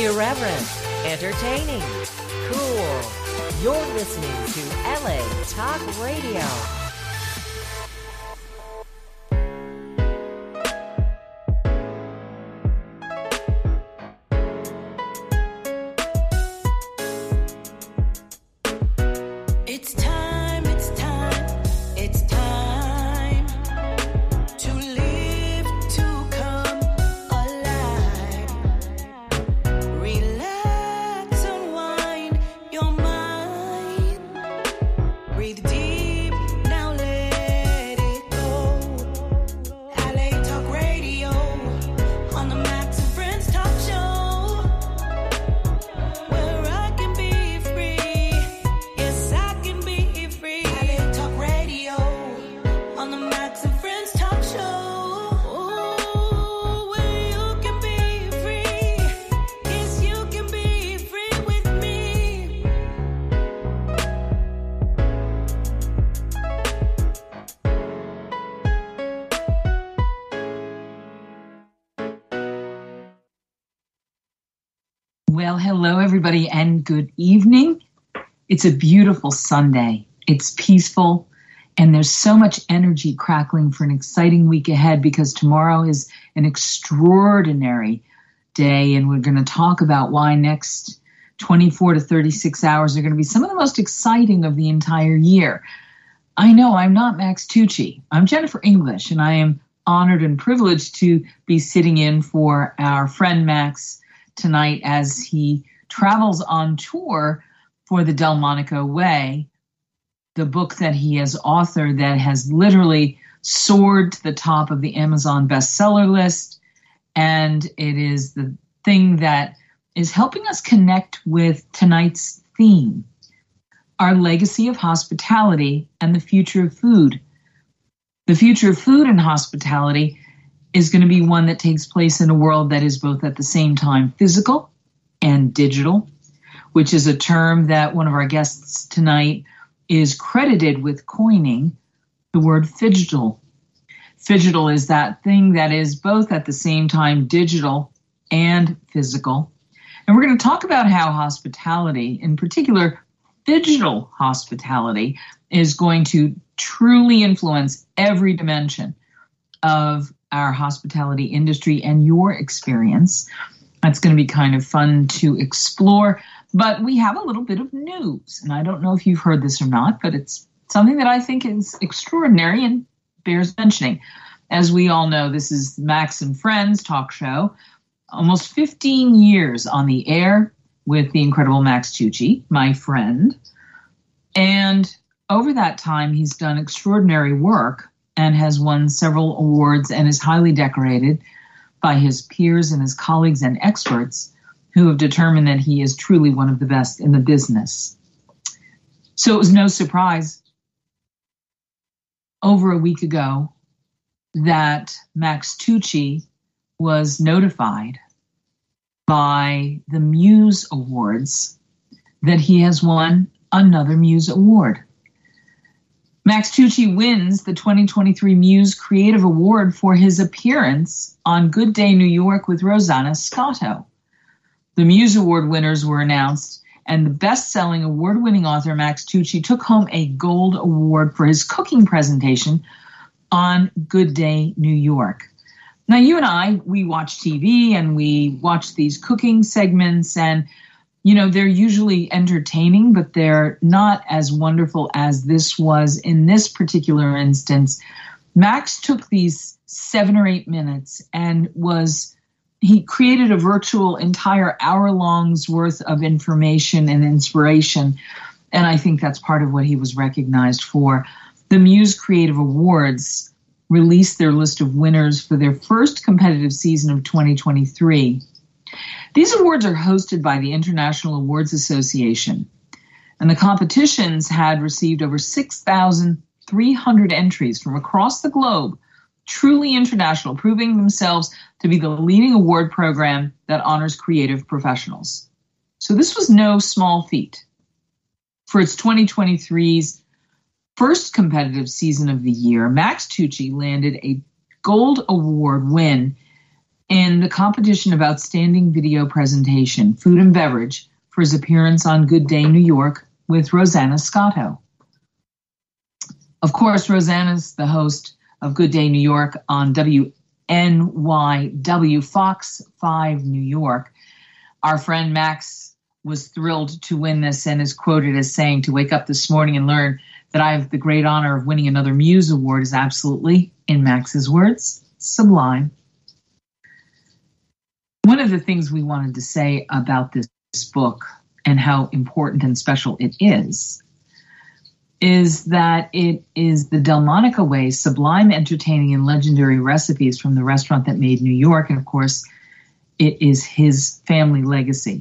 Irreverent, entertaining, cool. You're listening to LA Talk Radio. Well, hello, everybody, and good evening. It's a beautiful Sunday. It's peaceful, and there's so much energy crackling for an exciting week ahead because tomorrow is an extraordinary day, and we're going to talk about why next 24 to 36 hours are going to be some of the most exciting of the entire year. I know I'm not Max Tucci. I'm Jennifer English, and I am honored and privileged to be sitting in for our friend Max tonight as he travels on tour for the Delmonico Way, the book that he has authored that has literally soared to the top of the Amazon bestseller list. And it is the thing that is helping us connect with tonight's theme, our legacy of hospitality and the future of food. The future of food and hospitality is going to be one that takes place in a world that is both at the same time physical and digital, which is a term that one of our guests tonight is credited with coining, the word phygital. Phygital is that thing that is both at the same time digital and physical. And we're going to talk about how hospitality, in particular phygital hospitality, is going to truly influence every dimension of our hospitality industry and your experience. That's going to be kind of fun to explore. But we have a little bit of news, and I don't know if you've heard this or not, but it's something that I think is extraordinary and bears mentioning. As we all know, this is Max and Friends talk show, almost 15 years on the air with the incredible Max Tucci, my friend. And over that time, he's done extraordinary work and has won several awards and is highly decorated by his peers and his colleagues and experts who have determined that he is truly one of the best in the business. So it was no surprise over a week ago that Max Tucci was notified by the Muse Awards that he has won another Muse Award. Max Tucci wins the 2023 Muse Creative Award for his appearance on Good Day New York with Rosanna Scotto. The Muse Award winners were announced, and the best-selling award-winning author Max Tucci took home a gold award for his cooking presentation on Good Day New York. Now, you and I, we watch TV and we watch these cooking segments, and you know, they're usually entertaining, but they're not as wonderful as this was in this particular instance. Max took these 7 or 8 minutes and he created a virtual entire hour-long's worth of information and inspiration. And I think that's part of what he was recognized for. The Muse Creative Awards released their list of winners for their first competitive season of 2023. These awards are hosted by the International Awards Association, and the competitions had received over 6,300 entries from across the globe, truly international, proving themselves to be the leading award program that honors creative professionals. So this was no small feat. For its 2023's first competitive season of the year, Max Tucci landed a Gold Award win in the competition of Outstanding Video Presentation, Food and Beverage, for his appearance on Good Day New York with Rosanna Scotto. Of course, Rosanna's the host of Good Day New York on WNYW Fox 5 New York. Our friend Max was thrilled to win this and is quoted as saying, "To wake up this morning and learn that I have the great honor of winning another Muse Award is absolutely," in Max's words, "sublime." One of the things we wanted to say about this book and how important and special it is that it is the Delmonico way, sublime, entertaining, and legendary recipes from the restaurant that made New York. And of course, it is his family legacy.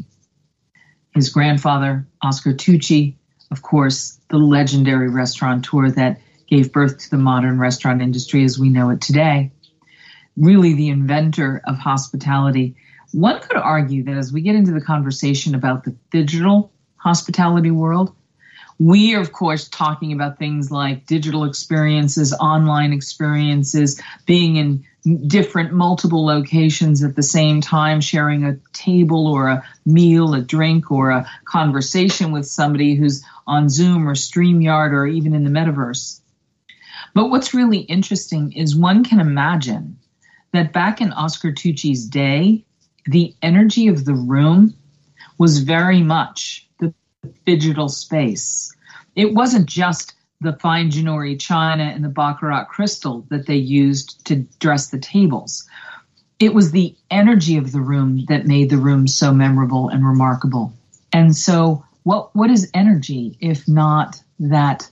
His grandfather, Oscar Tucci, of course, the legendary restaurateur that gave birth to the modern restaurant industry as we know it today. Really the inventor of hospitality. One could argue that as we get into the conversation about the digital hospitality world, we are, of course, talking about things like digital experiences, online experiences, being in different multiple locations at the same time, sharing a table or a meal, a drink, or a conversation with somebody who's on Zoom or StreamYard or even in the metaverse. But what's really interesting is one can imagine that back in Oscar Tucci's day, the energy of the room was very much the digital space. It wasn't just the fine Ginori china and the Baccarat crystal that they used to dress the tables. It was the energy of the room that made the room so memorable and remarkable. And so what is energy if not that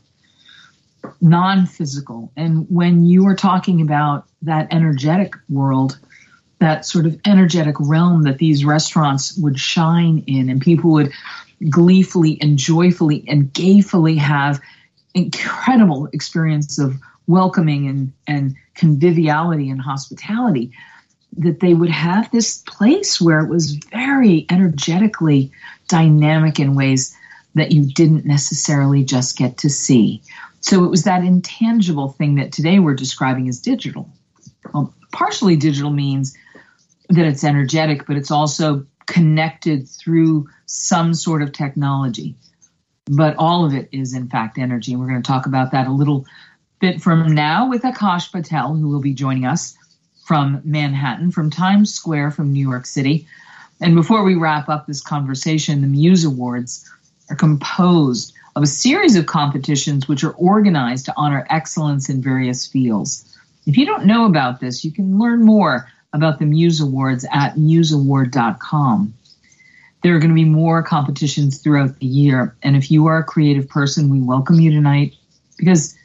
non-physical? And when you are talking about that energetic world, that sort of energetic realm that these restaurants would shine in, and people would gleefully and joyfully and gayfully have incredible experience of welcoming and conviviality and hospitality, that they would have this place where it was very energetically dynamic in ways that you didn't necessarily just get to see. So it was that intangible thing that today we're describing as digital. Well, partially digital means that it's energetic, but it's also connected through some sort of technology. But all of it is, in fact, energy. And we're going to talk about that a little bit from now with Akash Patel, who will be joining us from Manhattan, from Times Square, from New York City. And before we wrap up this conversation, the Muse Awards are composed of a series of competitions which are organized to honor excellence in various fields. If you don't know about this, you can learn more about the Muse Awards at museaward.com. There are going to be more competitions throughout the year. And if you are a creative person, we welcome you tonight because,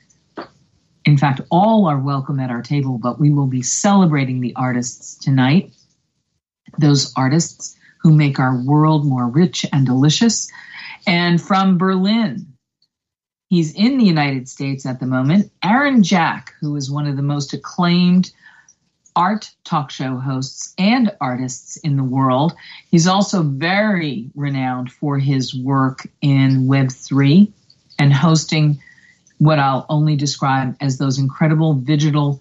in fact, all are welcome at our table, but we will be celebrating the artists tonight, those artists who make our world more rich and delicious. And from Berlin, he's in the United States at the moment, Aaron Jack, who is one of the most acclaimed art talk show hosts and artists in the world. He's also very renowned for his work in Web3 and hosting what I'll only describe as those incredible digital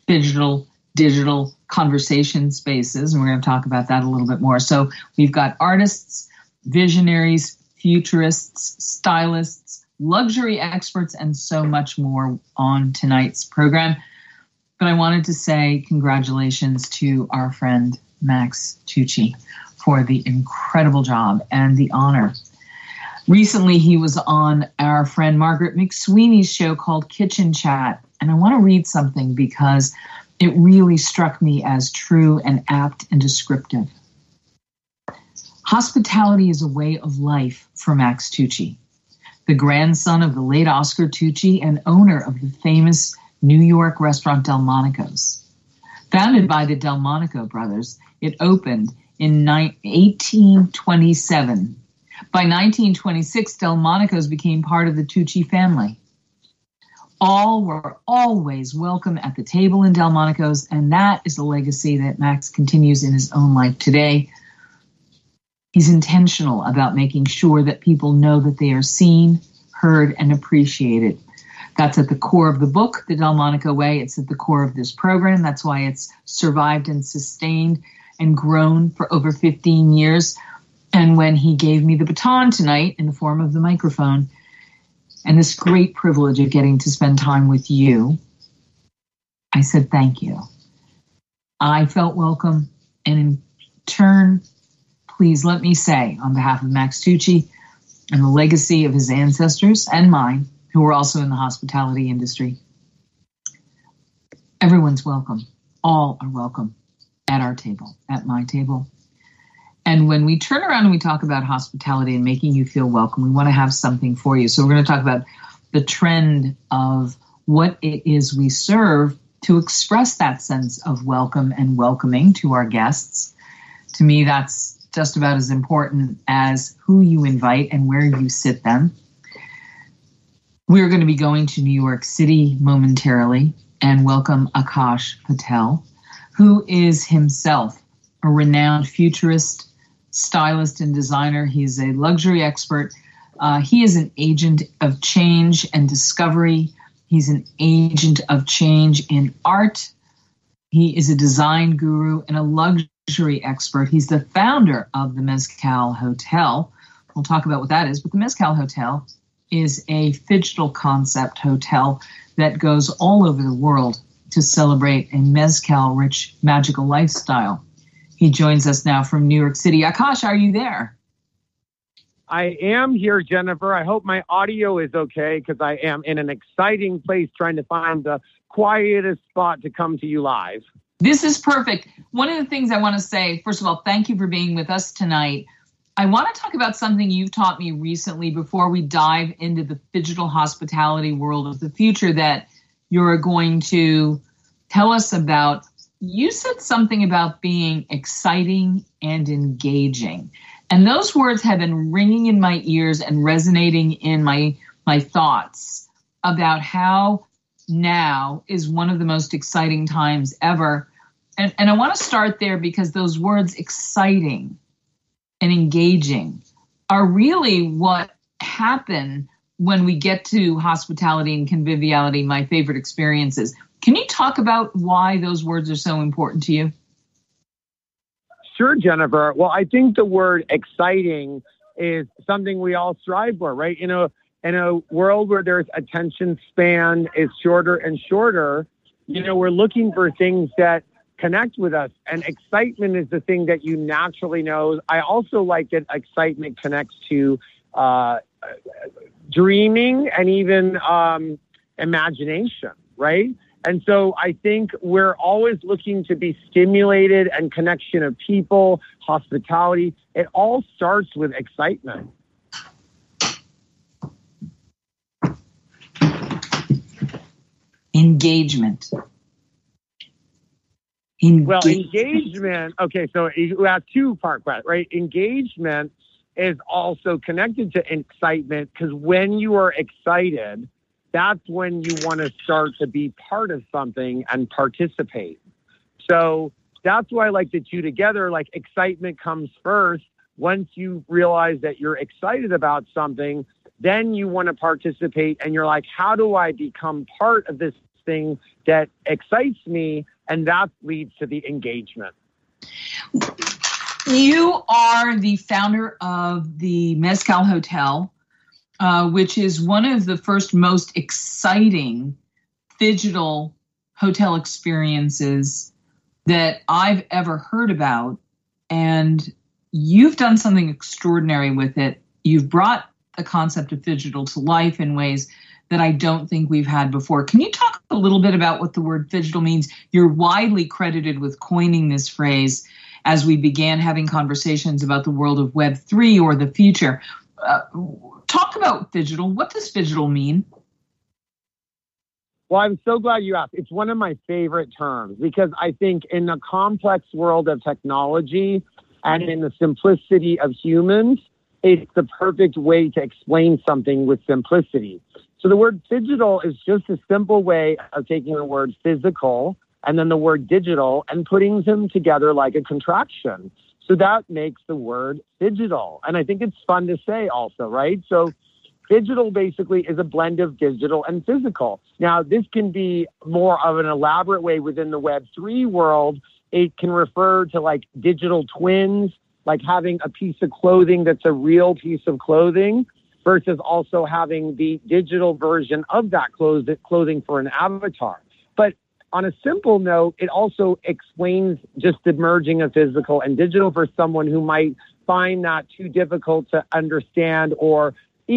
conversation spaces. And we're going to talk about that a little bit more. So we've got artists, visionaries, futurists, stylists, luxury experts, and so much more on tonight's program. But I wanted to say congratulations to our friend Max Tucci for the incredible job and the honor. Recently, he was on our friend Margaret McSweeney's show called Kitchen Chat. And I want to read something because it really struck me as true and apt and descriptive. Hospitality is a way of life for Max Tucci, the grandson of the late Oscar Tucci and owner of the famous New York restaurant Delmonico's. Founded by the Delmonico brothers, it opened in 1827. By 1926, Delmonico's became part of the Tucci family. All were always welcome at the table in Delmonico's, and that is a legacy that Max continues in his own life today. He's intentional about making sure that people know that they are seen, heard, and appreciated. That's at the core of the book, The Delmonico Way. It's at the core of this program. That's why it's survived and sustained and grown for over 15 years. And when he gave me the baton tonight in the form of the microphone and this great privilege of getting to spend time with you, I said, thank you. I felt welcome. And in turn, please let me say, on behalf of Max Tucci and the legacy of his ancestors and mine, who were also in the hospitality industry, everyone's welcome. All are welcome at our table, at my table. And when we turn around and we talk about hospitality and making you feel welcome, we want to have something for you. So we're going to talk about the trend of what it is we serve to express that sense of welcome and welcoming to our guests. To me, that's just about as important as who you invite and where you sit them. We're going to be going to New York City momentarily and welcome Akash Patel, who is himself a renowned futurist, stylist, and designer. He's a luxury expert. He is an agent of change and discovery. He's an agent of change in art. He is a design guru and a luxury expert. He's the founder of the Mezcal Hotel. We'll talk about what that is, but the Mezcal Hotel is a phygital concept hotel that goes all over the world to celebrate a mezcal-rich, magical lifestyle. He joins us now from New York City. Akash, are you there? I am here, Jennifer. I hope my audio is okay because I am in an exciting place trying to find the quietest spot to come to you live. This is perfect. One of the things I want to say, first of all, thank you for being with us tonight. I want to talk about something you've taught me recently before we dive into the phygital hospitality world of the future that you're going to tell us about. You said something about being exciting and engaging. And those words have been ringing in my ears and resonating in my thoughts about how now is one of the most exciting times ever. And I want to start there because those words exciting and engaging are really what happen when we get to hospitality and conviviality, my favorite experiences. Can you talk about why those words are so important to you? Sure, Jennifer. Well, I think the word exciting is something we all strive for, right? In a world where there's attention span is shorter and shorter, we're looking for things that connect with us. And excitement is the thing that you naturally know. I also like that excitement connects to dreaming and even imagination, right? And so I think we're always looking to be stimulated and connection of people, hospitality. It all starts with excitement. Engagement. Well, engagement. Okay, so you have two-part question, right? Engagement is also connected to excitement because when you are excited, that's when you want to start to be part of something and participate. So that's why I like the two together. Like excitement comes first. Once you realize that you're excited about something, then you want to participate and you're like, how do I become part of this thing that excites me? And that leads to the engagement. You are the founder of the Mezcal Hotel, which is one of the first most exciting phygital hotel experiences that I've ever heard about. And you've done something extraordinary with it. You've brought the concept of phygital to life in ways that I don't think we've had before. Can you talk a little bit about what the word phygital means? You're widely credited with coining this phrase as we began having conversations about the world of Web3 or the future. Talk about phygital. What does phygital mean? Well, I'm so glad you asked. It's one of my favorite terms because I think in the complex world of technology and in the simplicity of humans, it's the perfect way to explain something with simplicity. So the word phygital is just a simple way of taking the word physical and then the word digital and putting them together like a contraction. So that makes the word phygital. And I think it's fun to say also, right? So Digital basically is a blend of digital and physical. Now, this can be more of an elaborate way within the Web3 world. It can refer to like digital twins, like having a piece of clothing that's a real piece of clothing versus also having the digital version of that clothing for an avatar. But on a simple note, it also explains just the merging of physical and digital for someone who might find that too difficult to understand or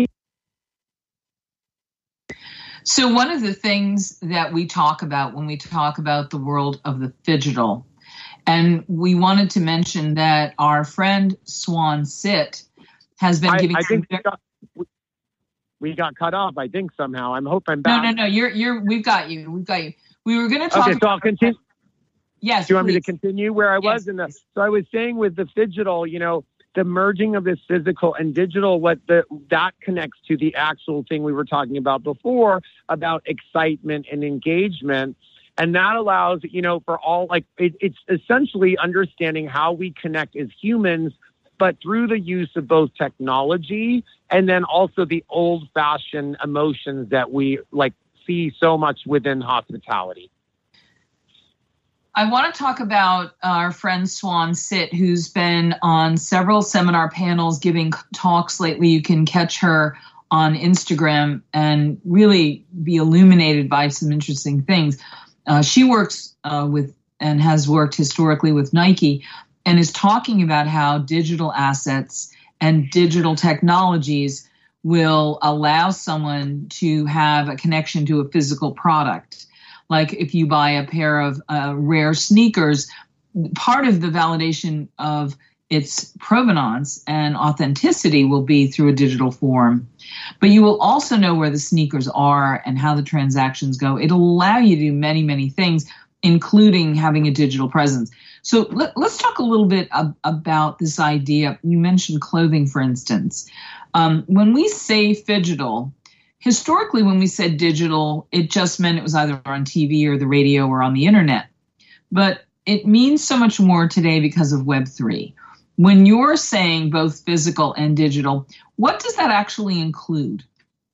So one of the things that we talk about when we talk about the world of the phygital, and we wanted to mention that our friend Swan Sit has been giving. I think we got cut off. I think somehow. I hope I'm back. No. We've got you. We were going to talk. Okay, so I'll continue. Yes. Do you want me to continue where I was? Yes. So I was saying with the phygital, the merging of this physical and digital, that connects to the actual thing we were talking about before about excitement and engagement. And that allows, for all, it's essentially understanding how we connect as humans, but through the use of both technology and then also the old fashioned emotions that we see so much within hospitality. I want to talk about our friend Swan Sit, who's been on several seminar panels giving talks lately. You can catch her on Instagram and really be illuminated by some interesting things. She works with and has worked historically with Nike and is talking about how digital assets and digital technologies will allow someone to have a connection to a physical product. Like if you buy a pair of rare sneakers, part of the validation of its provenance and authenticity will be through a digital form. But you will also know where the sneakers are and how the transactions go. It'll allow you to do many, many things, including having a digital presence. So let's talk a little bit about this idea. You mentioned clothing, for instance. When we say phygital, historically, when we said digital, it just meant it was either on TV or the radio or on the internet. But it means so much more today because of Web3. When you're saying both physical and digital, what does that actually include?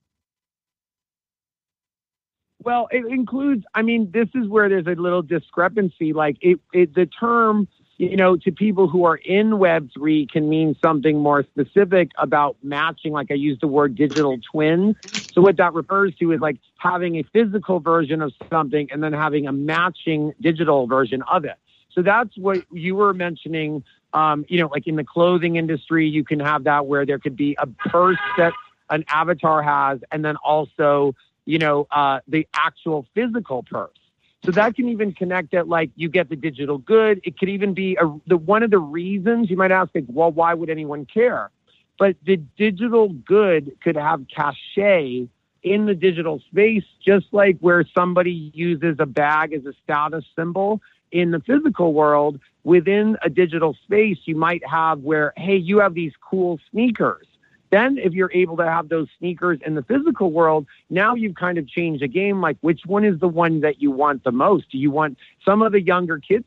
Well, it includes, this is where there's a little discrepancy. The term, to people who are in Web3 can mean something more specific about matching. Like I used the word digital twins. So what that refers to is having a physical version of something and then having a matching digital version of it. So that's what you were mentioning. In the clothing industry, you can have that where there could be a purse that an avatar has and then also, the actual physical purse. So that can even connect that, you get the digital good. It could even be one of the reasons you might ask, why would anyone care? But the digital good could have cachet in the digital space, just like where somebody uses a bag as a status symbol in the physical world. Within a digital space, you might have where, hey, you have these cool sneakers. Then if you're able to have those sneakers in the physical world, now you've kind of changed the game. Which one is the one that you want the most? Do you want some of the younger kids?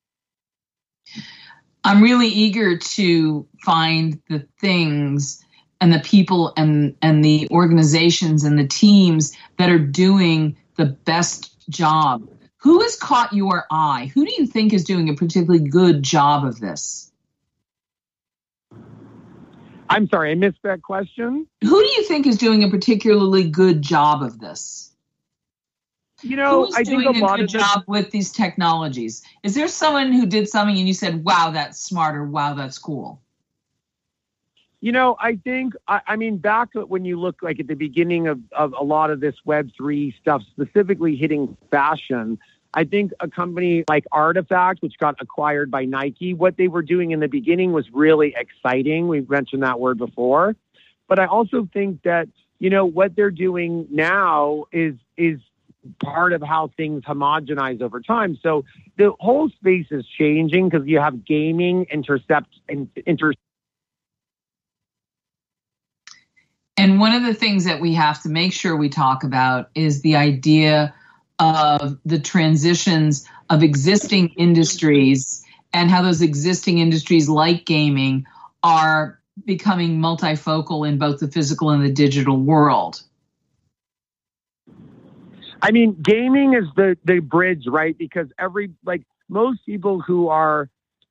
I'm really eager to find the things and the people and the organizations and the teams that are doing the best job. Who has caught your eye? Who do you think is doing a particularly good job of this? I'm sorry, I missed that question. Who do you think is doing a particularly good job of this? Who's I doing think a lot good of job with these technologies? Is there someone who did something and you said, wow, that's smart, or wow, that's cool? I think, back when you look at the beginning of a lot of this Web3 stuff, specifically hitting fashion, I think a company like Artifact, which got acquired by Nike, what they were doing in the beginning was really exciting. We've mentioned that word before. But I also think that, what they're doing now is part of how things homogenize over time. So the whole space is changing because you have gaming And one of the things that we have to make sure we talk about is the idea of the transitions of existing industries and how those existing industries like gaming are becoming multifocal in both the physical and the digital world? I mean, gaming is the bridge, right? Because most people who are,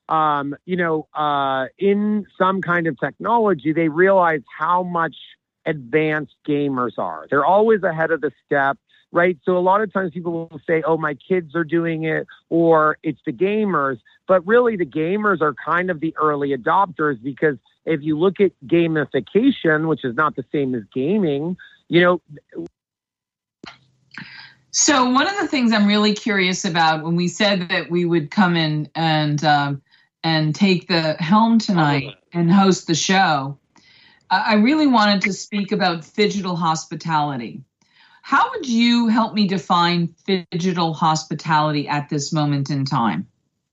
in some kind of technology, they realize how much advanced gamers are. They're always ahead of the step, right? So a lot of times people will say, oh, my kids are doing it, or it's the gamers. But really, the gamers are kind of the early adopters, because if you look at gamification, which is not the same as gaming, So one of the things I'm really curious about, when we said that we would come in and take the helm tonight and host the show, I really wanted to speak about phygital hospitality. How would you help me define phygital hospitality at this moment in time?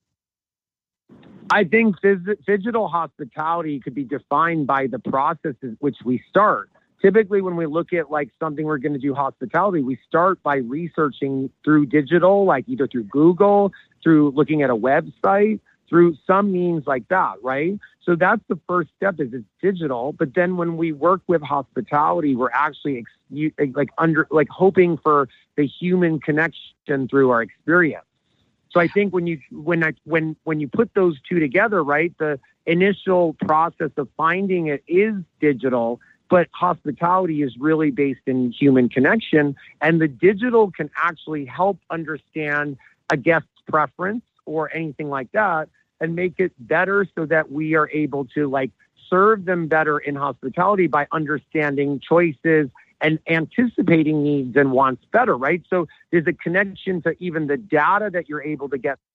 I think phygital hospitality could be defined by the processes which we start. Typically, when we look at something we're going to do hospitality, we start by researching through digital, either through Google, through looking at a website, through some means like that, right? So that's the first step, is it's digital. But then when we work with hospitality, we're actually hoping for the human connection through our experience. So I think when you put those two together, right, the initial process of finding it is digital, but hospitality is really based in human connection, and the digital can actually help understand a guest's preference or anything like that and make it better so that we are able to serve them better in hospitality by understanding choices and anticipating needs and wants better, right? So there's a connection to even the data that you're able to get.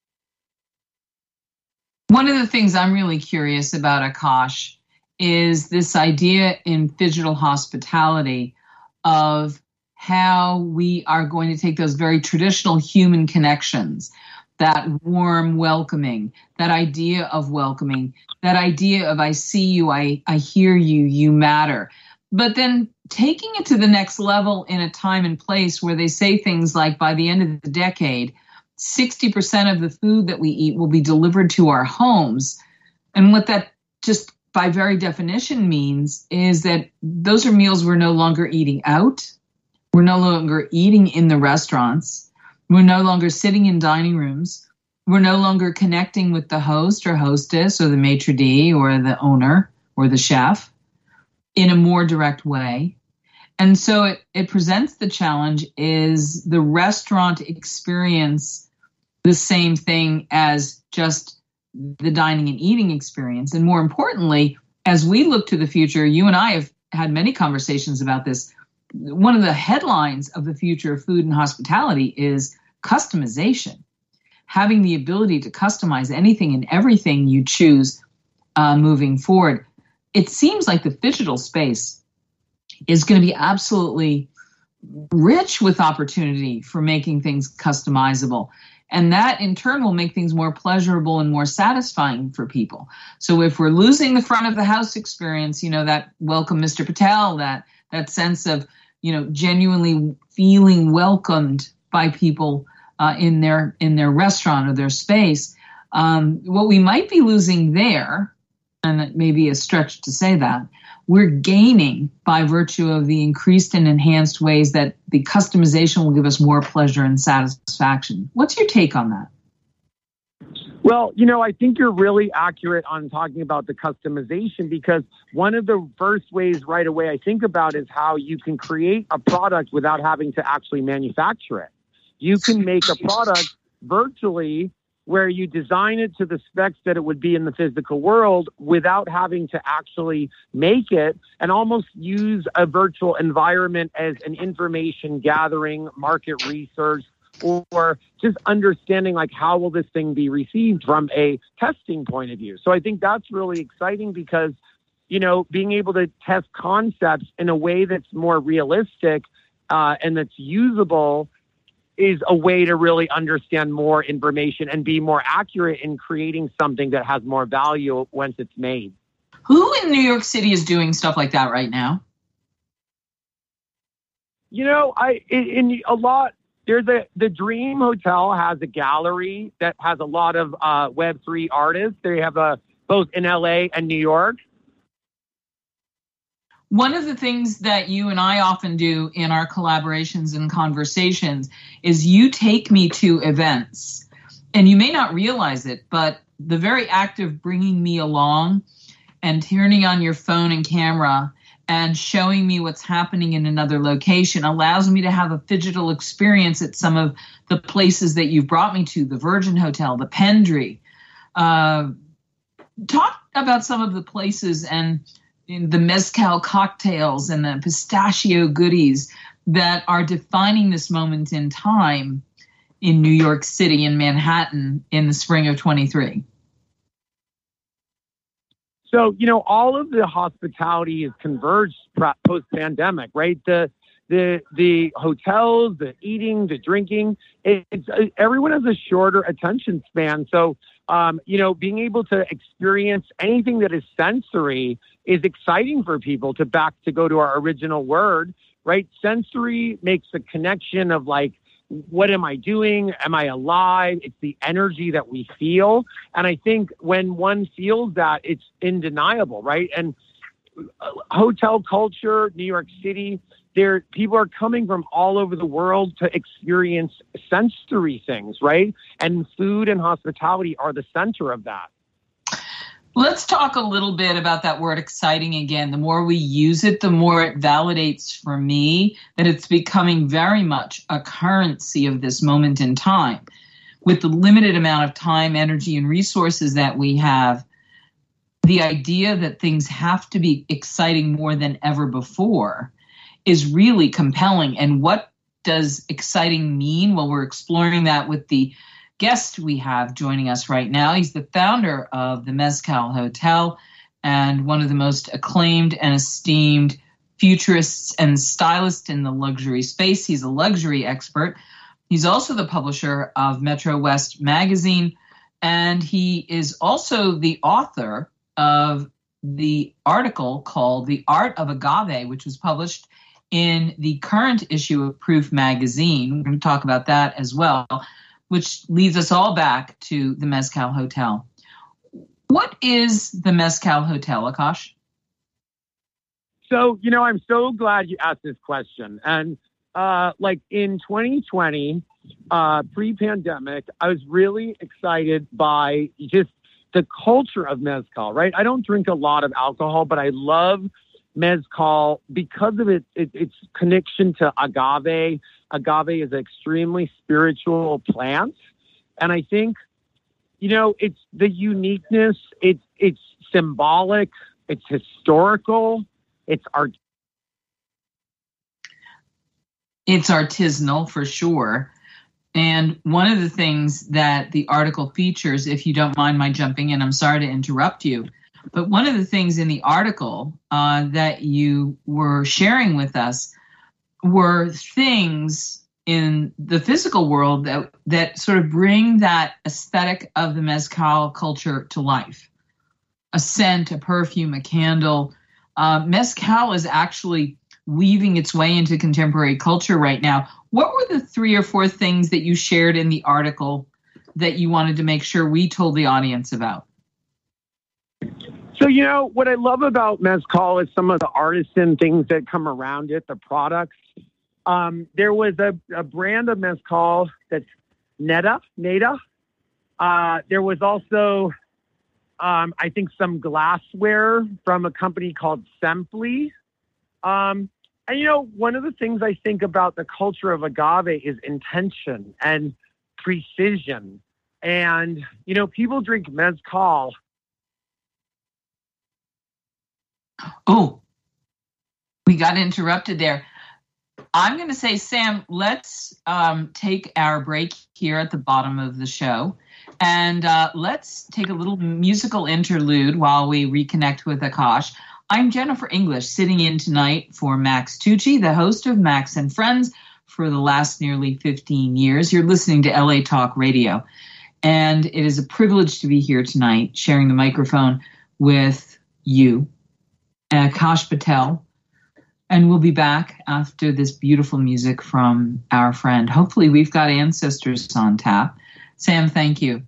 One of the things I'm really curious about, Akash, is this idea in phygital hospitality of how we are going to take those very traditional human connections, that warm welcoming, that idea of welcoming, that idea of I see you, I hear you, you matter. But then taking it to the next level in a time and place where they say things like, by the end of the decade, 60% of the food that we eat will be delivered to our homes. And what that just by very definition means is that those are meals we're no longer eating out. We're no longer eating in the restaurants. We're no longer sitting in dining rooms. We're no longer connecting with the host or hostess or the maitre d' or the owner or the chef in a more direct way. And so it presents the challenge, is the restaurant experience the same thing as just the dining and eating experience? And more importantly, as we look to the future, you and I have had many conversations about this. One of the headlines of the future of food and hospitality is customization, having the ability to customize anything and everything you choose moving forward. It seems like the phygital space is going to be absolutely rich with opportunity for making things customizable. And that in turn will make things more pleasurable and more satisfying for people. So if we're losing the front of the house experience, that welcome Mr. Patel, that sense of, genuinely feeling welcomed by people in their restaurant or their space, what we might be losing there, and it may be a stretch to say that, we're gaining by virtue of the increased and enhanced ways that the customization will give us more pleasure and satisfaction. What's your take on that? Well, I think you're really accurate on talking about the customization, because one of the first ways right away I think about is how you can create a product without having to actually manufacture it. You can make a product virtually where you design it to the specs that it would be in the physical world without having to actually make it, and almost use a virtual environment as an information gathering, market research, or just understanding how will this thing be received from a testing point of view. So I think that's really exciting, because, being able to test concepts in a way that's more realistic and that's usable is a way to really understand more information and be more accurate in creating something that has more value once it's made. Who in New York City is doing stuff like that right now? There's the Dream Hotel has a gallery that has a lot of Web3 artists. They have both in LA and New York. One of the things that you and I often do in our collaborations and conversations is you take me to events, and you may not realize it, but the very act of bringing me along and turning on your phone and camera and showing me what's happening in another location allows me to have a digital experience at some of the places that you've brought me to, the Virgin Hotel, the Pendry. Talk about some of the places and the mezcal cocktails and the pistachio goodies that are defining this moment in time in New York City and Manhattan in the spring of 23. So, all of the hospitality is converged post-pandemic, right? The hotels, the eating, the drinking, everyone has a shorter attention span. So, being able to experience anything that is sensory is exciting for people to go to our original word, right? Sensory makes a connection of like, what am I doing? Am I alive? It's the energy that we feel. And I think when one feels that, it's undeniable, right? And hotel culture, New York City, people are coming from all over the world to experience sensory things, right? And food and hospitality are the center of that. Let's talk a little bit about that word exciting again. The more we use it, the more it validates for me that it's becoming very much a currency of this moment in time. With the limited amount of time, energy, and resources that we have, the idea that things have to be exciting more than ever before is really compelling. And what does exciting mean? Well, we're exploring that with the guest we have joining us right now. He's the founder of the Mezcal Hotel and one of the most acclaimed and esteemed futurists and stylists in the luxury space. He's a luxury expert. He's also the publisher of Metro West magazine, and he is also the author of the article called The Art of Agave, which was published in the current issue of Proof magazine. We're going to talk about that as well, which leads us all back to the Mezcal Hotel. What is the Mezcal Hotel, Akash? So, I'm so glad you asked this question. And in 2020, pre-pandemic, I was really excited by just the culture of mezcal, right? I don't drink a lot of alcohol, but I love mezcal because of its connection to agave. Agave is an extremely spiritual plant. And I think, it's the uniqueness, it's symbolic, it's historical, it's art. It's artisanal for sure. And one of the things that the article features, if you don't mind my jumping in, I'm sorry to interrupt you, but one of the things in the article that you were sharing with us were things in the physical world that sort of bring that aesthetic of the mezcal culture to life. A scent, a perfume, a candle. Mezcal is actually weaving its way into contemporary culture right now. What were the 3 or 4 things that you shared in the article that you wanted to make sure we told the audience about? So, what I love about mezcal is some of the artisan things that come around it, the products. There was a brand of mezcal that's Neda. There was also, I think, some glassware from a company called Simply. And, one of the things I think about the culture of agave is intention and precision. And, people drink mezcal. Oh, we got interrupted there. I'm going to say, Sam, let's take our break here at the bottom of the show. And let's take a little musical interlude while we reconnect with Akash. I'm Jennifer English, sitting in tonight for Max Tucci, the host of Max and Friends for the last nearly 15 years. You're listening to LA Talk Radio. And it is a privilege to be here tonight, sharing the microphone with you, Akash Patel. And we'll be back after this beautiful music from our friend. Hopefully we've got Ancestors on tap. Sam, thank you.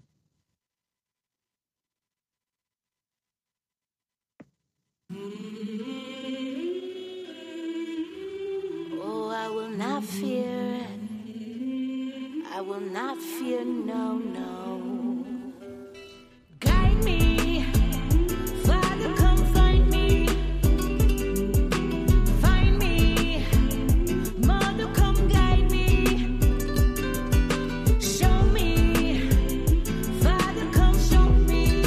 fear no, no. Guide me, Father, come find me. Find me, Mother, come guide me. Show me, Father, come show me.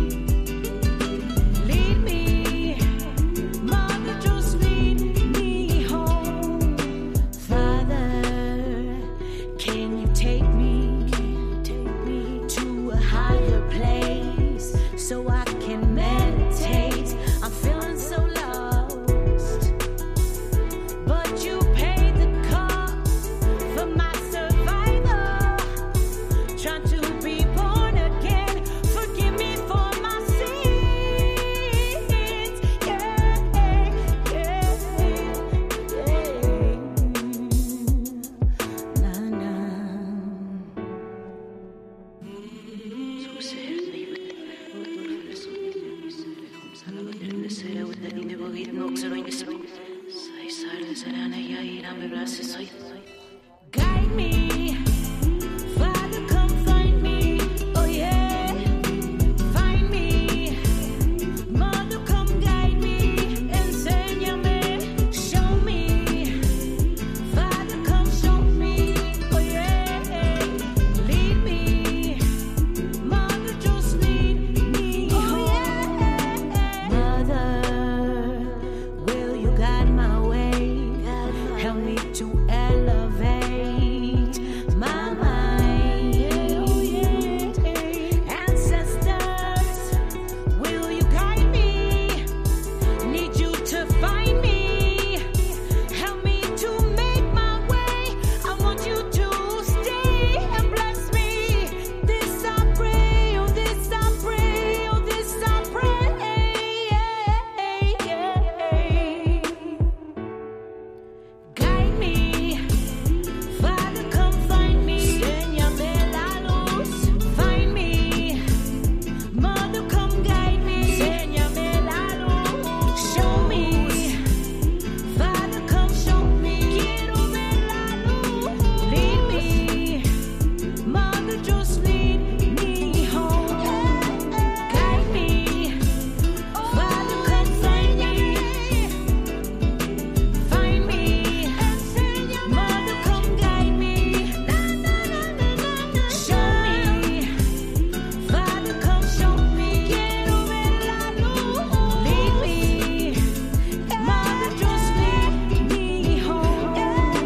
Lead me, Mother, just lead me home. Father, can you take me to a higher place so I can meditate? I'm feeling so lost, but you paid the cost for my survival. Trying to be born again, forgive me for my sins. Yeah, yeah, yeah. Na, na. Guide me, Father, come find me. Oh yeah, find me, Mother, come guide me. Enséñame, show me, Father, come show me. Oh yeah, lead me, Mother, just lead me home. Mother, will you guide my way? Help me to elevate my mind. Ancestors, will you guide me? Need you to find me. Help me to make my way. I want you to stay and bless me. This I pray, oh this I pray, oh this I pray. Guide me, Father, come find me. Enséñame la luz. Find me, Mother, come guide me. Enséñame la luz. Show me, Father, come show me. Quiero ver la luz. Lead me, Mother, just lead me home. Guide me, Father, come find me. Find me, Mother, come guide me. Show me, Father, come show me. Quiero ver la luz. Lead me, Mother, just lead me home.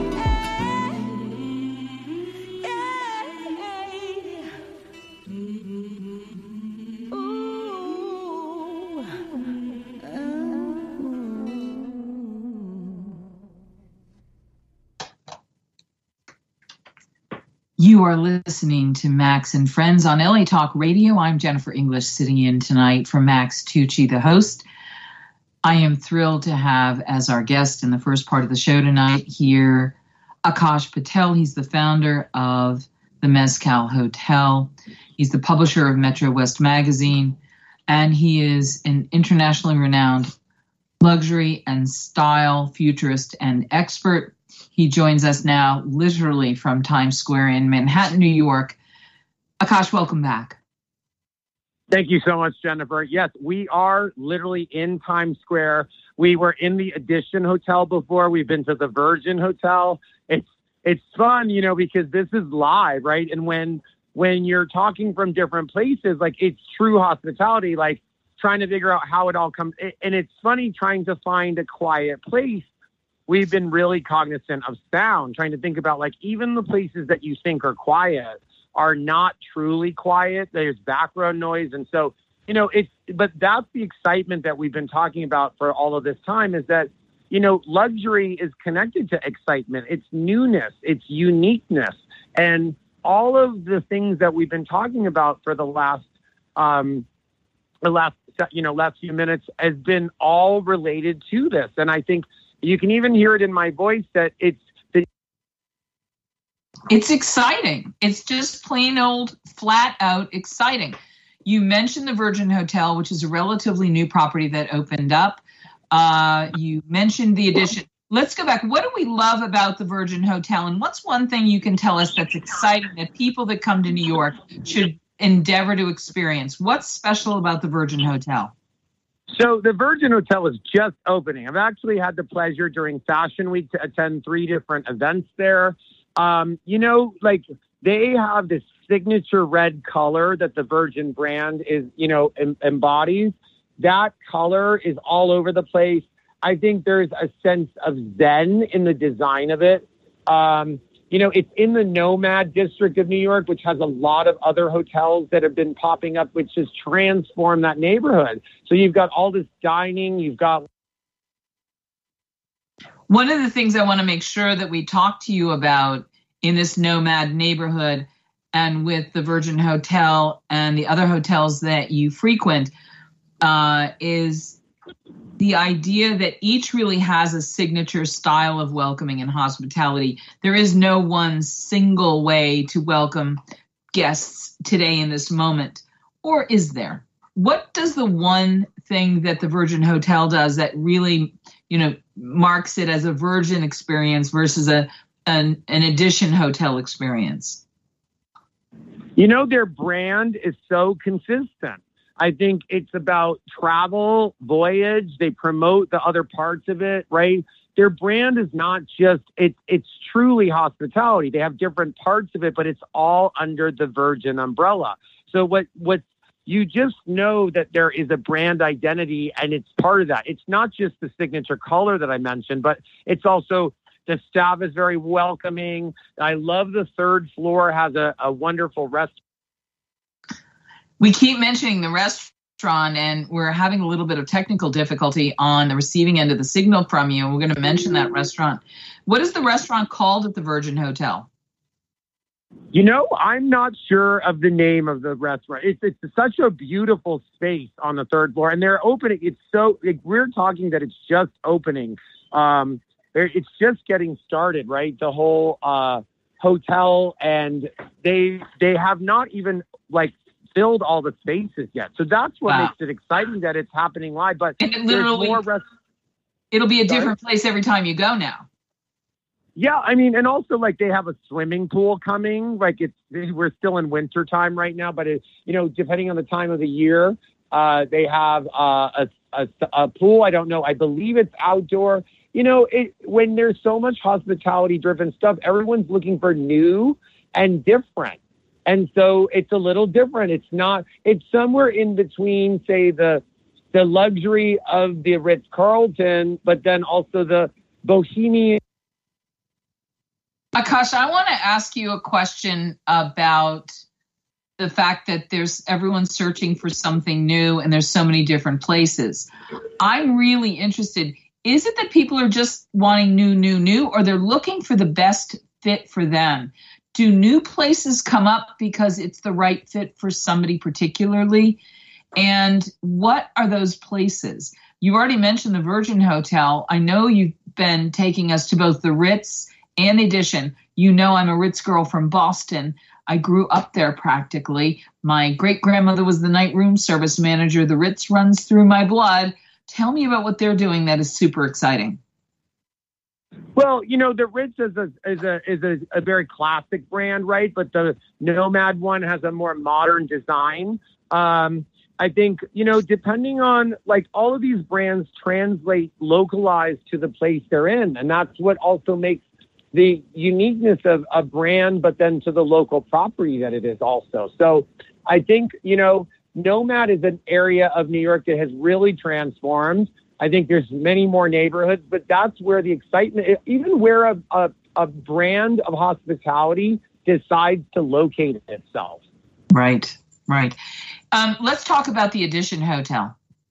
You are listening to Max and Friends on LA Talk Radio. I'm Jennifer English, sitting in tonight for Max Tucci, the host. I am thrilled to have as our guest in the first part of the show tonight here Akash Patel. He's the founder of the Mezcal Hotel. He's the publisher of Metro West Magazine, and he is an internationally renowned luxury and style futurist and expert. He joins us now literally from Times Square in Manhattan, New York. Akash, welcome back. Thank you so much, Jennifer. Yes, we are literally in Times Square. We were in the Edition Hotel before. We've been to the Virgin Hotel. It's fun, you know, because this is live, right? And when you're talking from different places, like it's true hospitality, like trying to figure out how it all comes. And it's funny trying to find a quiet place. We've been really cognizant of sound, trying to think about like even the places that you think are quiet are not truly quiet. There's background noise. And so, you know, but that's the excitement that we've been talking about for all of this time is that, you know, luxury is connected to excitement. It's newness, it's uniqueness. And all of the things that we've been talking about for the last few minutes has been all related to this. And I think you can even hear it in my voice that it's exciting. It's just plain old, flat out exciting. You mentioned the Virgin Hotel, which is a relatively new property that opened up. You mentioned the Edition. let's go back. What do we love about the Virgin Hotel? And what's one thing you can tell us that's exciting that people that come to New York should endeavor to experience? What's special about the Virgin Hotel? So the Virgin Hotel is just opening. I've actually had the pleasure during Fashion Week to attend 3 different events there. Like they have this signature red color that the Virgin brand is, embodies. That color is all over the place. I think there's a sense of zen in the design of it. It's in the Nomad district of New York, which has a lot of other hotels that have been popping up, which has transformed that neighborhood. So you've got all this dining, you've got. One of the things I want to make sure that we talk to you about in this Nomad neighborhood and with the Virgin Hotel and the other hotels that you frequent is the idea that each really has a signature style of welcoming and hospitality. There is no one single way to welcome guests today in this moment. Or is there? What does the one thing that the Virgin Hotel does that really, marks it as a Virgin experience versus an Edition hotel experience? Their brand is so consistent. I think it's about travel, voyage. They promote the other parts of it, right? Their brand is not just, it's truly hospitality. They have different parts of it, but it's all under the Virgin umbrella. So what you just know that there is a brand identity and it's part of that. It's not just the signature color that I mentioned, but it's also the staff is very welcoming. I love the 3rd floor has a wonderful restaurant. We keep mentioning the restaurant, and we're having a little bit of technical difficulty on the receiving end of the signal from you. We're going to mention that restaurant. What is the restaurant called at the Virgin Hotel? I'm not sure of the name of the restaurant. It's such a beautiful space on the 3rd floor, and they're opening. It's so we're talking that it's just opening. It's just getting started, right? The whole hotel, and they have not even filled all the spaces yet. So that's what makes it exciting that it's happening live. But and it'll be a different place every time you go now. Yeah, and also they have a swimming pool coming. We're still in winter time right now, but depending on the time of the year, they have a pool. I don't know. I believe it's outdoor. When there's so much hospitality driven stuff, everyone's looking for new and different. And so it's a little different. It's somewhere in between, say, the luxury of the Ritz-Carlton, but then also the bohemian. Akash, I want to ask you a question about the fact that everyone's searching for something new and there's so many different places. I'm really interested. Is it that people are just wanting new, or they're looking for the best fit for them? Do new places come up because it's the right fit for somebody particularly? And what are those places? You've already mentioned the Virgin Hotel. I know you've been taking us to both the Ritz and Edition. I'm a Ritz girl from Boston. I grew up there practically. My great-grandmother was the night room service manager. The Ritz runs through my blood. Tell me about what they're doing that is super exciting. Well, the Ritz is a very classic brand, right? But the Nomad one has a more modern design. I think, depending on all of these brands translate localized to the place they're in. And that's what also makes the uniqueness of a brand, but then to the local property that it is also. So I think, Nomad is an area of New York that has really transformed. I think there's many more neighborhoods, but that's where the excitement, even where a brand of hospitality decides to locate itself. Right. Let's talk about the Edition Hotel.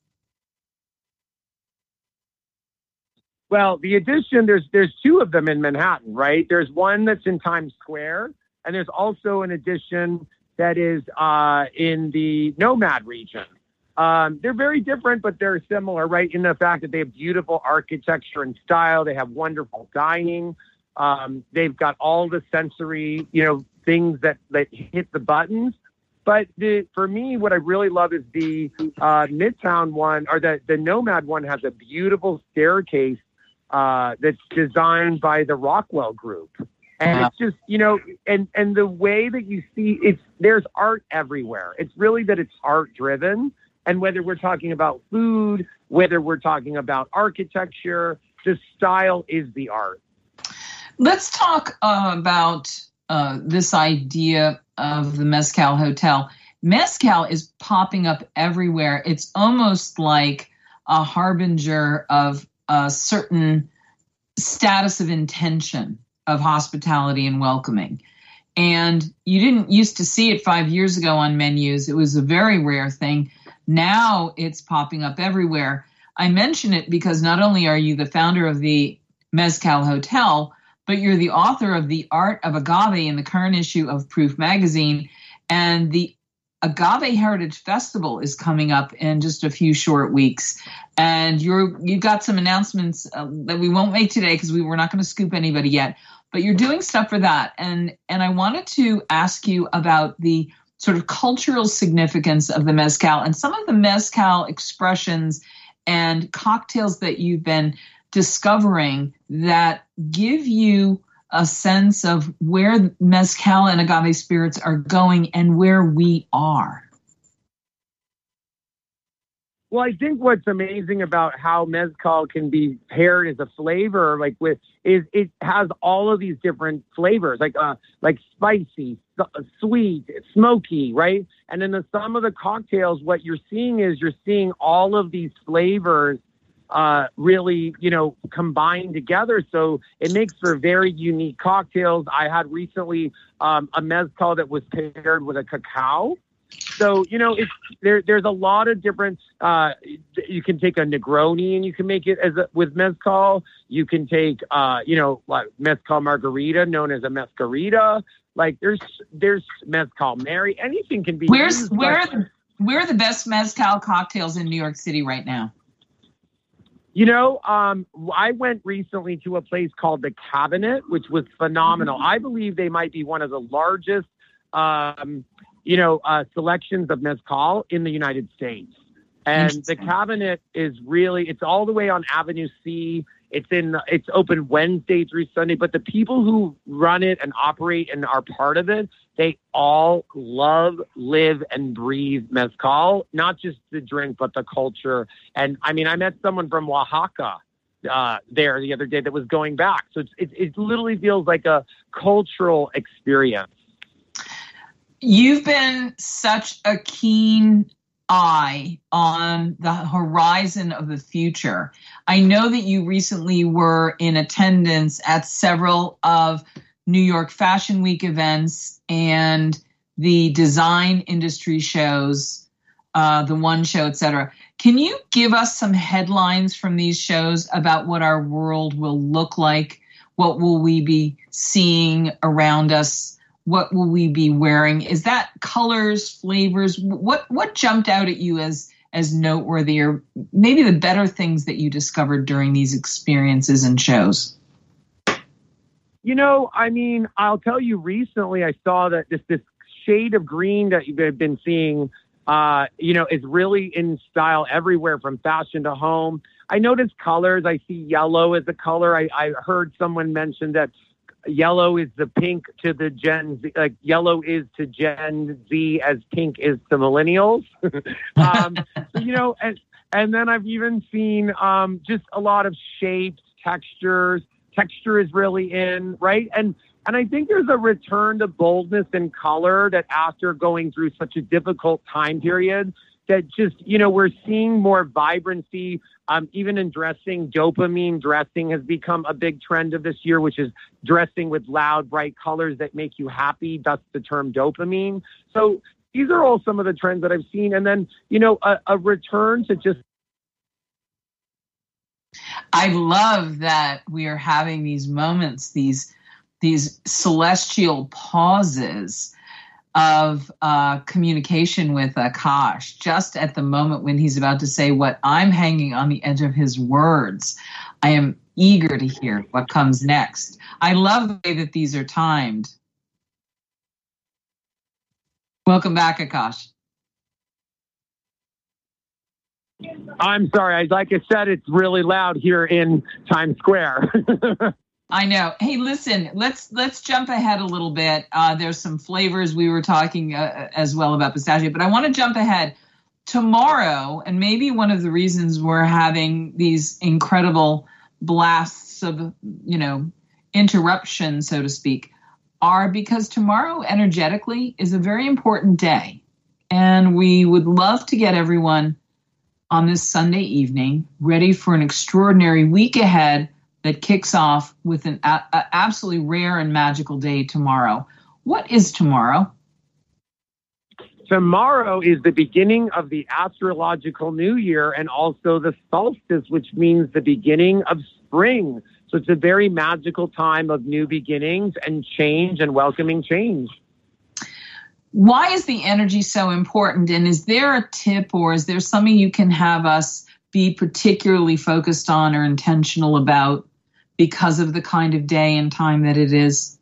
Well, the Edition, there's 2 of them in Manhattan, right? There's one that's in Times Square, and there's also an Edition that is in the Nomad region. They're very different, but they're similar, right? In the fact that they have beautiful architecture and style. They have wonderful dining. They've got all the sensory, things that hit the buttons. But for me, what I really love is the Midtown one, or the Nomad one has a beautiful staircase that's designed by the Rockwell Group. And it's just, and the way that you see there's art everywhere. It's really that it's art driven. And whether we're talking about food, whether we're talking about architecture, the style is the art. Let's talk about this idea of the Mezcal Hotel. Mezcal is popping up everywhere. It's almost like a harbinger of a certain status of intention of hospitality and welcoming. And you didn't used to see it 5 years ago on menus. It was a very rare thing. Now it's popping up everywhere. I mention it because not only are you the founder of the Mezcal Hotel, but you're the author of The Art of Agave in the current issue of Proof Magazine. And the Agave Heritage Festival is coming up in just a few short weeks. And you've got some announcements that we won't make today because we're not going to scoop anybody yet. But you're doing stuff for that. And I wanted to ask you about the sort of cultural significance of the Mezcal and some of the Mezcal expressions and cocktails that you've been discovering that give you a sense of where Mezcal and agave spirits are going and where we are. Well, I think what's amazing about how Mezcal can be paired as a flavor, is it has all of these different flavors, like spicy, sweet, smoky, right? And in some of the cocktails, what you're seeing all of these flavors really, combined together. So it makes for very unique cocktails. I had recently a Mezcal that was paired with a cacao. So, there's a lot of different, you can take a Negroni and you can make it with Mezcal. You can take, like Mezcal Margarita, known as a Mezcarita. Like there's Mezcal Mary. Anything can be. Where are the best Mezcal cocktails in New York City right now? I went recently to a place called The Cabinet, which was phenomenal. I believe they might be one of the largest, selections of Mezcal in the United States. And The Cabinet is it's all the way on Avenue C. It's open Wednesday through Sunday, but the people who run it and operate and are part of it, they all love, live, and breathe Mezcal, not just the drink, but the culture. And I met someone from Oaxaca there the other day that was going back. So it literally feels like a cultural experience. You've been such a keen eye on the horizon of the future. I know that you recently were in attendance at several of New York Fashion Week events and the design industry shows, the One Show, etc. Can you give us some headlines from these shows about what our world will look like? What will we be seeing around us? What will we be wearing? Is that colors, flavors? What jumped out at you as noteworthy, or maybe the better things that you discovered during these experiences and shows? I'll tell you, recently I saw that this shade of green that you've been seeing, is really in style everywhere from fashion to home. I noticed colors. I see yellow as a color. I heard someone mention that yellow is the pink to the Gen Z, like yellow is to Gen Z as pink is to millennials. And then I've even seen just a lot of shapes, textures. Texture is really in, right? And I think there's a return to boldness and color that after going through such a difficult time period, that just, we're seeing more vibrancy. Even in dressing, dopamine dressing has become a big trend of this year, which is dressing with loud, bright colors that make you happy. That's the term dopamine. So these are all some of the trends that I've seen. And then, a return to just. I love that we are having these moments, these celestial pauses of communication with Akash, just at the moment when he's about to say what I'm hanging on the edge of his words. I am eager to hear what comes next. I love the way that these are timed. Welcome back, Akash. I'm sorry. Like I said, it's really loud here in Times Square. I know. Hey, listen, let's jump ahead a little bit. There's some flavors we were talking as well about pistachio, but I want to jump ahead. Tomorrow, and maybe one of the reasons we're having these incredible blasts of, interruption, so to speak, are because tomorrow energetically is a very important day. And we would love to get everyone on this Sunday evening ready for an extraordinary week ahead that kicks off with an absolutely rare and magical day tomorrow. What is tomorrow? Tomorrow is the beginning of the astrological new year and also the solstice, which means the beginning of spring. So it's a very magical time of new beginnings and change and welcoming change. Why is the energy so important? And is there a tip or is there something you can have us be particularly focused on or intentional about because of the kind of day and time that it is?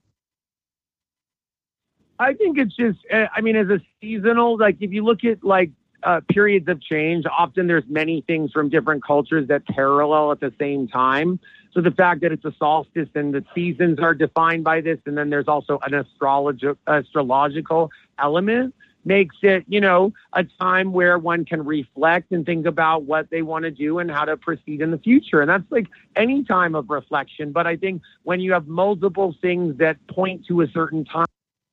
I think it's just, as a seasonal, like if you look at periods of change, often there's many things from different cultures that parallel at the same time. So the fact that it's a solstice and the seasons are defined by this, and then there's also an astrological element, makes it, a time where one can reflect and think about what they want to do and how to proceed in the future. And that's like any time of reflection. But I think when you have multiple things that point to a certain time,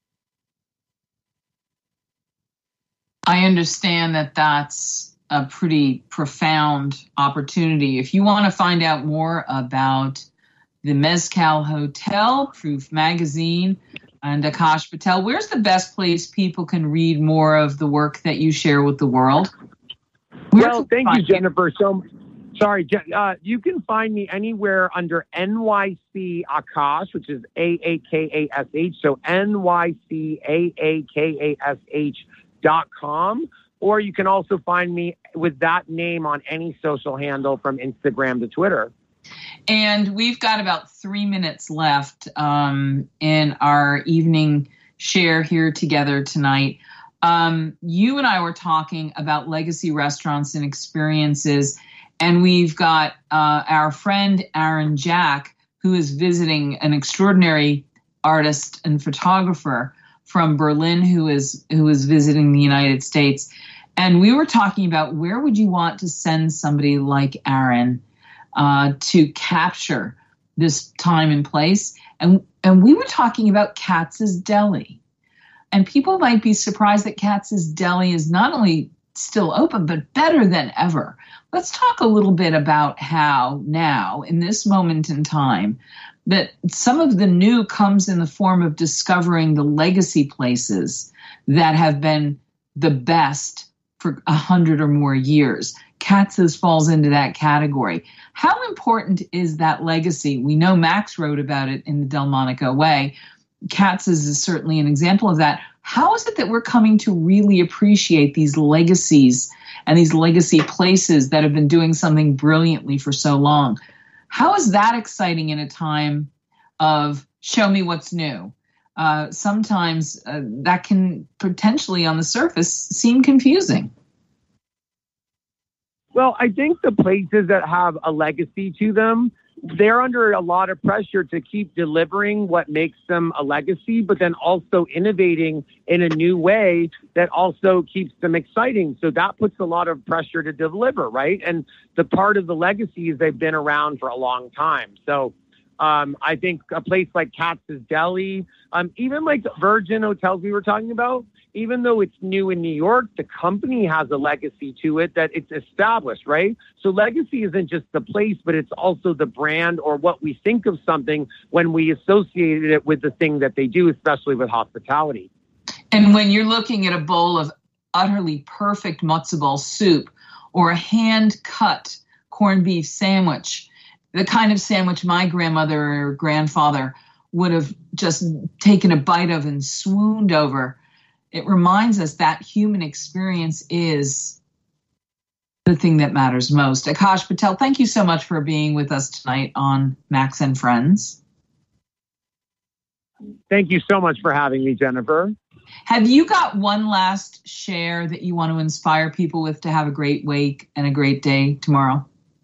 I understand that that's a pretty profound opportunity. If you want to find out more about the Mezcal Hotel, Proof Magazine, and Akash Patel, where's the best place people can read more of the work that you share with the world? Thank you, Jennifer. You can find me anywhere under NYC Akash, which is AAKASH. So NYCAAKASH.com, or you can also find me with that name on any social handle from Instagram to Twitter. And we've got about 3 minutes left in our evening share here together tonight. You and I were talking about legacy restaurants and experiences, and we've got our friend Aaron Jack, who is visiting, an extraordinary artist and photographer from Berlin who is visiting the United States. And we were talking about where would you want to send somebody like Aaron to capture this time and place. And we were talking about Katz's Deli. And people might be surprised that Katz's Deli is not only still open, but better than ever. Let's talk a little bit about how now, in this moment in time, that some of the new comes in the form of discovering the legacy places that have been the best for 100 or more years. Katz's falls into that category. How important is that legacy? We know Max wrote about it in the Delmonico Way. Katz's is certainly an example of that. How is it that we're coming to really appreciate these legacies and these legacy places that have been doing something brilliantly for so long? How is that exciting in a time of show me what's new? Sometimes that can potentially on the surface seem confusing. Well, I think the places that have a legacy to them, they're under a lot of pressure to keep delivering what makes them a legacy, but then also innovating in a new way that also keeps them exciting. So that puts a lot of pressure to deliver, right? And the part of the legacy is they've been around for a long time. So I think a place like Katz's Deli, even like the Virgin Hotels we were talking about, even though it's new in New York, the company has a legacy to it that it's established, right? So legacy isn't just the place, but it's also the brand or what we think of something when we associate it with the thing that they do, especially with hospitality. And when you're looking at a bowl of utterly perfect matzo ball soup or a hand-cut corned beef sandwich, the kind of sandwich my grandmother or grandfather would have just taken a bite of and swooned over, it reminds us that human experience is the thing that matters most. Akash Patel, thank you so much for being with us tonight on Max and Friends. Thank you so much for having me, Jennifer. Have you got one last share that you want to inspire people with to have a great week and a great day tomorrow?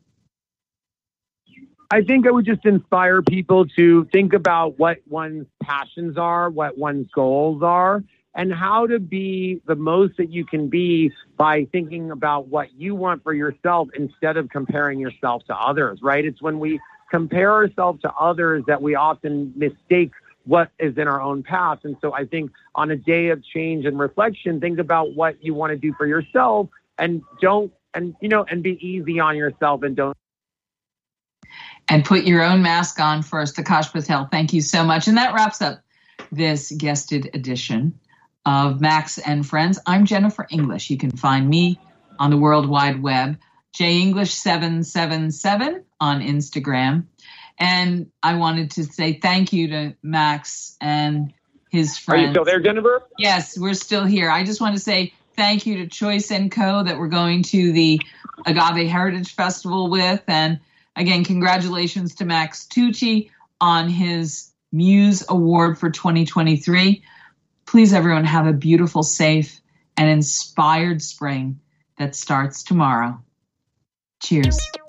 I think I would just inspire people to think about what one's passions are, what one's goals are, and how to be the most that you can be by thinking about what you want for yourself instead of comparing yourself to others, right? It's when we compare ourselves to others that we often mistake what is in our own path. And so I think on a day of change and reflection, think about what you want to do for yourself and be easy on yourself and don't. And put your own mask on first. Akash Patel, thank you so much. And that wraps up this guested edition of Max and Friends. I'm Jennifer English. You can find me on the World Wide Web, JEnglish777 on Instagram. And I wanted to say thank you to Max and his friends. Are you still there, Jennifer? Yes, we're still here. I just want to say thank you to Choice & Co. that we're going to the Agave Heritage Festival with. And again, congratulations to Max Tucci on his Muse Award for 2023. Please, everyone, have a beautiful, safe, and inspired spring that starts tomorrow. Cheers.